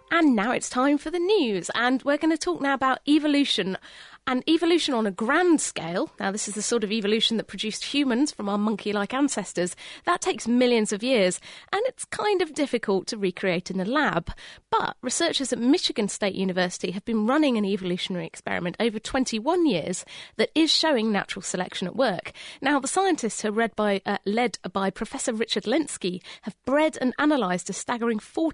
And now it's time for the news, and we're going to talk now about evolution. And evolution on a grand scale, now this is the sort of evolution that produced humans from our monkey-like ancestors, that takes millions of years, and it's kind of difficult to recreate in a lab. But researchers at Michigan State University have been running an evolutionary experiment over 21 years that is showing natural selection at work. Now, the scientists, who are led by Professor Richard Lenski, have bred and analysed a staggering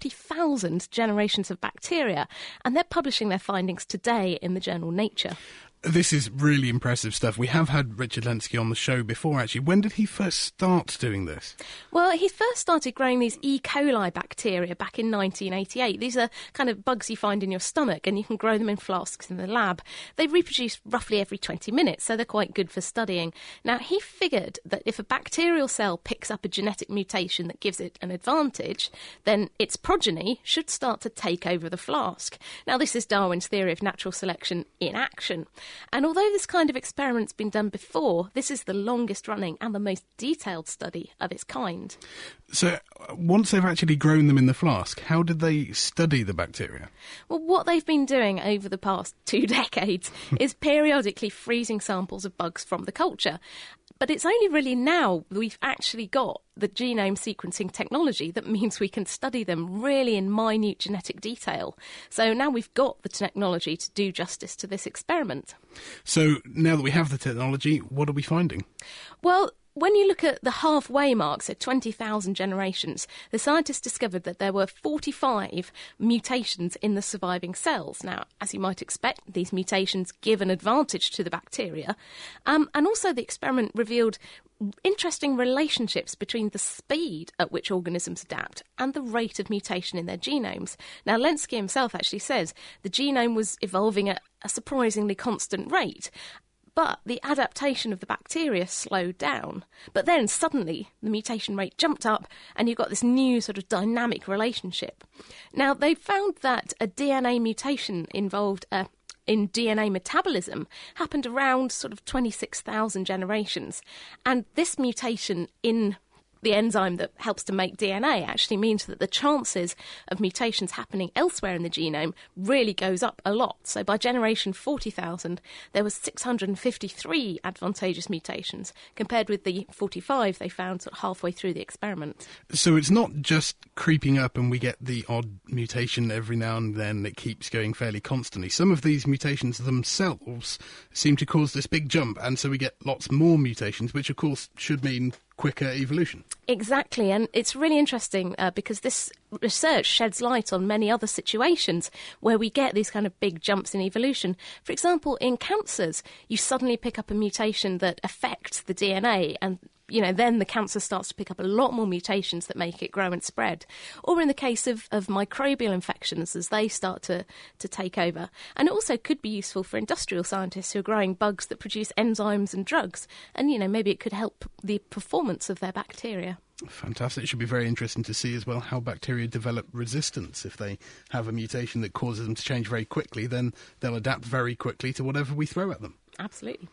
40,000 generations of bacteria, and they're publishing their findings today in the journal Nature. This is really impressive stuff. We have had Richard Lenski on the show before, actually. When did he first start doing this? Well, he first started growing these E. coli bacteria back in 1988. These are kind of bugs you find in your stomach, and you can grow them in flasks in the lab. They reproduce roughly every 20 minutes, so they're quite good for studying. Now, he figured that if a bacterial cell picks up a genetic mutation that gives it an advantage, then its progeny should start to take over the flask. Now, this is Darwin's theory of natural selection in action. And although this kind of experiment's been done before, this is the longest running and the most detailed study of its kind. So, once they've actually grown them in the flask, how did they study the bacteria? Well, what they've been doing over the past 2 decades is periodically freezing samples of bugs from the culture. But it's only really now we've actually got the genome sequencing technology that means we can study them really in minute genetic detail. So now we've got the technology to do justice to this experiment. So now that we have the technology, what are we finding? Well, when you look at the halfway mark, so 20,000 generations, the scientists discovered that there were 45 mutations in the surviving cells. Now, as you might expect, these mutations give an advantage to the bacteria. And also the experiment revealed interesting relationships between the speed at which organisms adapt and the rate of mutation in their genomes. Now, Lenski himself actually says the genome was evolving at a surprisingly constant rate, but the adaptation of the bacteria slowed down. But then suddenly the mutation rate jumped up and you've got this new sort of dynamic relationship. Now, they found that a DNA mutation involved in DNA metabolism happened around sort of 26,000 generations. And this mutation in the enzyme that helps to make DNA actually means that the chances of mutations happening elsewhere in the genome really goes up a lot. So by generation 40,000, there was 653 advantageous mutations, compared with the 45 they found sort of halfway through the experiment. So it's not just creeping up and we get the odd mutation every now and then, it keeps going fairly constantly. Some of these mutations themselves seem to cause this big jump, and so we get lots more mutations, which of course should mean quicker evolution. Exactly, and it's really interesting because this research sheds light on many other situations where we get these kind of big jumps in evolution. For example, in cancers, you suddenly pick up a mutation that affects the DNA, and then the cancer starts to pick up a lot more mutations that make it grow and spread. Or in the case of microbial infections, as they start to take over. And it also could be useful for industrial scientists who are growing bugs that produce enzymes and drugs. And, maybe it could help the performance of their bacteria. Fantastic. It should be very interesting to see as well how bacteria develop resistance. If they have a mutation that causes them to change very quickly, then they'll adapt very quickly to whatever we throw at them. Absolutely.